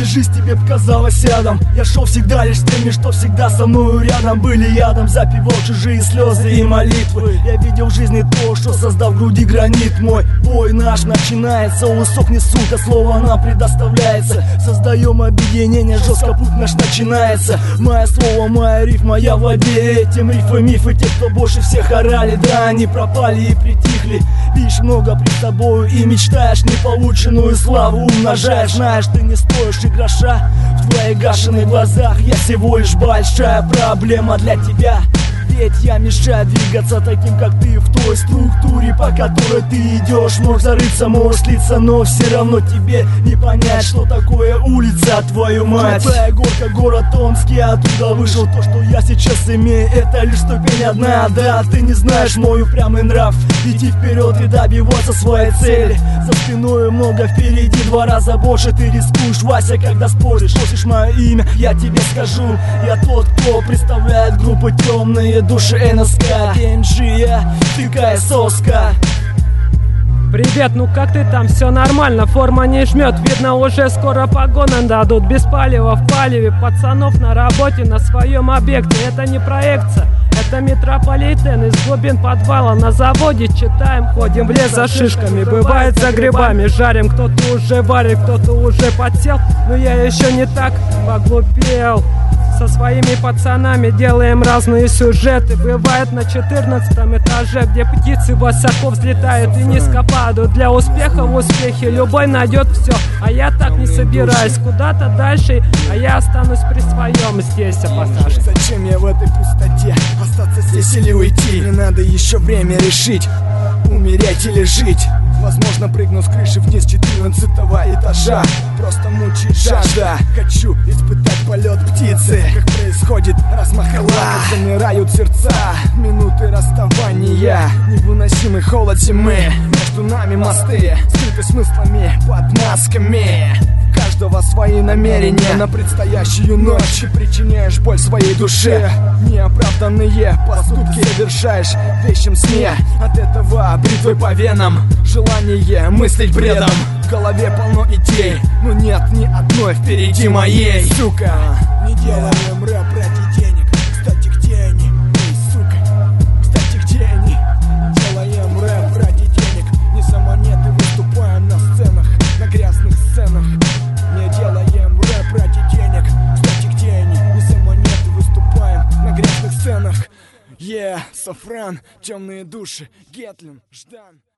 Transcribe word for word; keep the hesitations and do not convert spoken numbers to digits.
Если жизнь тебе показалась ядом, я шел всегда лишь с теми, что всегда со мною рядом. Были ядом, запивал чужие слезы и молитвы. Я видел в жизни то, что создал в груди гранит мой. Бой наш начинается, усохнет, сука, слово нам предоставляется. Создаем объединение, жестко путь наш начинается. Мое слово, моя рифма, я владею этим. Рифы, мифы, те, кто больше всех орали, да, они пропали и притихли. Видишь много пред тобою и мечтаешь неполученную славу умножаешь. Знаешь, ты не стоишь и гроша в твоих гашенных глазах. Я всего лишь большая проблема для тебя. Ведь я мешаю двигаться таким, как ты, в той структуре, по которой ты идешь. Можешь зарыться, можешь слиться, но все равно тебе не понять, что такое улица, твою мать. Крутая горка, город Омский, оттуда вышел. То, что я сейчас имею, это лишь ступень одна. Да, ты не знаешь мой упрямый нрав. Иди вперед и добиваться своей цели. За спиной много, впереди два раза больше. Ты рискуешь, Вася, когда споришь. Просишь мое имя, я тебе скажу. Я тот, кто представляет группы темные души эн эс ка, ди эм джи, я тыкая соска. Привет, ну как ты там? Все нормально, форма не жмет. Видно, уже скоро погоны дадут. Без палева в палеве, пацанов на работе, на своем объекте. Это не проекция, это метрополитен. Из глубин подвала на заводе читаем, ходим в лес за шишками. Бывает за грибами, жарим, кто-то уже варит, кто-то уже подсел. Но я еще не так поглупел. Со своими пацанами делаем разные сюжеты. Бывает на четырнадцатом этаже, где птицы высоко взлетают и низко падают. Для успеха в успехе любой найдет все. А я так не собираюсь куда-то дальше, а я останусь при своем здесь, пассаж. Зачем я в этой пустоте? Остаться здесь или уйти? Мне надо еще время решить, умереть или жить. Возможно, прыгну с крыши вниз четырнадцатого этажа. Просто мучает жажда. Хочу испытать полет птицы. Как происходит размах крыла, как замирают сердца. Минуты расставания, невыносимый холод зимы. Между нами мосты, скрыты смыслами под масками. У каждого свои намерения на предстоящую ночь. И причиняешь боль своей душе. Неоправданные поступки совершаешь в вещем сне. От этого бритвой по венам, желание мыслить бредом. В голове полно идей, но нет ни одной впереди моей. Сука, не делаем рэп ради денег. Кстати, где они? Эй, сука, кстати, где они? Делаем рэп ради денег. Не за монеты выступаем на сценах, на грязных сценах. Не делаем рэп ради денег. Кстати, где они? Не за монеты выступаем на грязных сценах. Yeah, Софран, темные души, Гетлин, Ждан.